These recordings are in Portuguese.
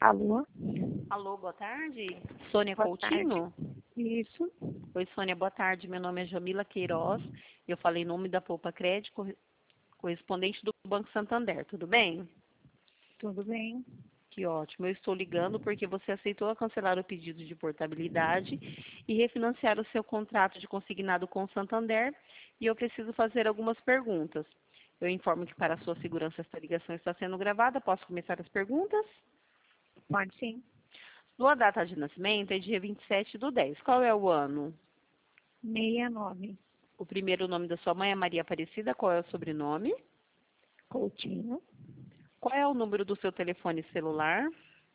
Alô? Alô, boa tarde. Sônia Boa Coutinho? tarde. Isso. Oi, Sônia, boa tarde. Meu nome é Jamila Queiroz. Eu falei em nome da Poupa Crédito, correspondente do Banco Santander. Tudo bem? Tudo bem? Que ótimo. Eu estou ligando porque você aceitou cancelar o pedido de portabilidade e refinanciar o seu contrato de consignado com o Santander e eu preciso fazer algumas perguntas. Eu informo que para a sua segurança esta ligação está sendo gravada. Posso começar as perguntas? Pode sim. Sua data de nascimento é dia 27/10. Qual é o ano? 69. O primeiro nome da sua mãe é Maria Aparecida. Qual é o sobrenome? Coutinho. Qual é o número do seu telefone celular?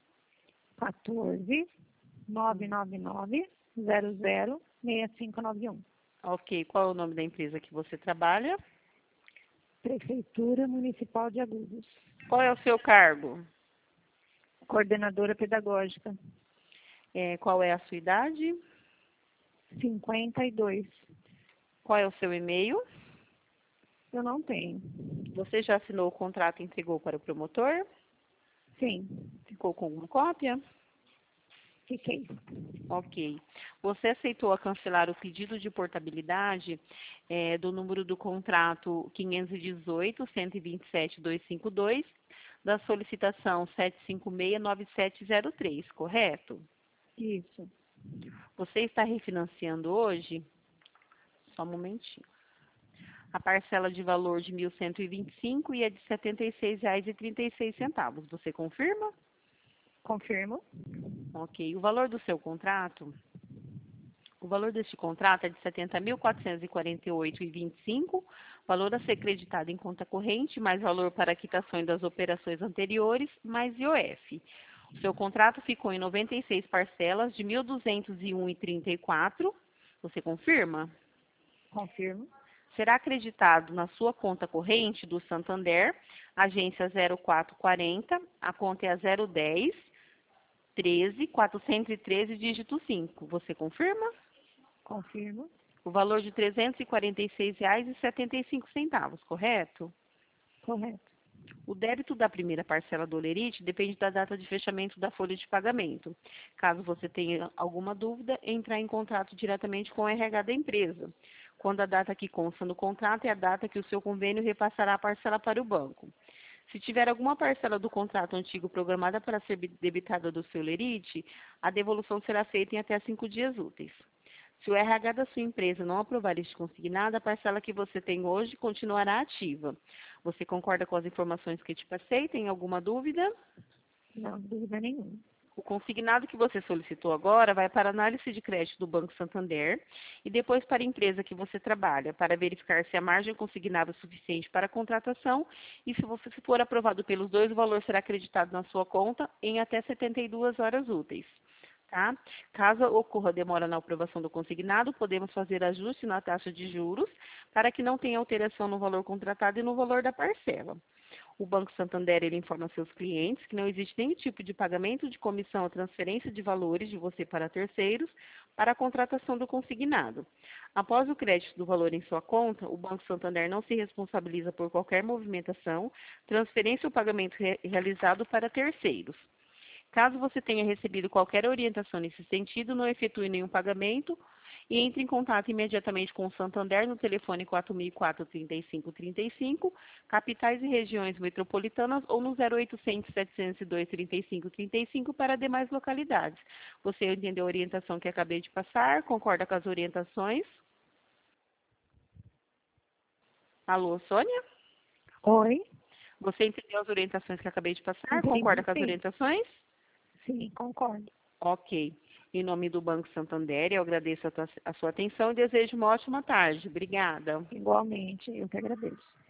14 999 00 6591. Ok. Qual é o nome da empresa que você trabalha? Prefeitura Municipal de Agudos. Qual é o seu cargo? Coordenadora Pedagógica. Qual é a sua idade? 52. Qual é o seu e-mail? Eu não tenho. Você já assinou o contrato e entregou para o promotor? Sim. Ficou com alguma cópia? Fiquei. Ok. Você aceitou a cancelar o pedido de portabilidade do número do contrato 518-127-252, da solicitação 756-9703, correto? Isso. Você está refinanciando hoje? Só um momentinho. A parcela de valor de 1.125 e é de R$ 76,36. Você confirma? Confirmo. Ok. O valor do seu contrato? O valor deste contrato é de R$ 70.448,25, valor a ser creditado em conta corrente, mais valor para quitações das operações anteriores, mais IOF. O seu contrato ficou em 96 parcelas de R$ 1.201,34. Você confirma? Confirmo. Será acreditado na sua conta corrente do Santander, agência 0440, a conta é a 010 13 413, dígito 5. Você confirma? Confirmo. O valor de R$ 346,75, correto? Correto. O débito da primeira parcela do Olerite depende da data de fechamento da folha de pagamento. Caso você tenha alguma dúvida, entrar em contato diretamente com o RH da empresa, quando a data que consta no contrato é a data que o seu convênio repassará a parcela para o banco. Se tiver alguma parcela do contrato antigo programada para ser debitada do seu Olerite, a devolução será feita em até 5 dias úteis. Se o RH da sua empresa não aprovar este consignado, a parcela que você tem hoje continuará ativa. Você concorda com as informações que te passei? Tem alguma dúvida? Não, dúvida nenhuma. O consignado que você solicitou agora vai para a análise de crédito do Banco Santander e depois para a empresa que você trabalha, para verificar se a margem consignada é suficiente para a contratação e se você for aprovado pelos dois, o valor será acreditado na sua conta em até 72 horas úteis. Tá? Caso ocorra demora na aprovação do consignado, podemos fazer ajuste na taxa de juros para que não tenha alteração no valor contratado e no valor da parcela. O Banco Santander ele informa seus clientes que não existe nenhum tipo de pagamento de comissão ou transferência de valores de você para terceiros para a contratação do consignado. Após o crédito do valor em sua conta, o Banco Santander não se responsabiliza por qualquer movimentação, transferência ou pagamento realizado para terceiros. Caso você tenha recebido qualquer orientação nesse sentido, não efetue nenhum pagamento e entre em contato imediatamente com o Santander no telefone 4004-3535, capitais e regiões metropolitanas ou no 0800 702 3535 para demais localidades. Você entendeu a orientação que acabei de passar? Concorda com as orientações? Alô, Sônia? Oi? Você entendeu as orientações que acabei de passar? Concorda Entendi, com as sim. orientações? Sim, concordo. Ok. Em nome do Banco Santander, eu agradeço a sua atenção e desejo uma ótima tarde. Obrigada. Igualmente, eu que agradeço.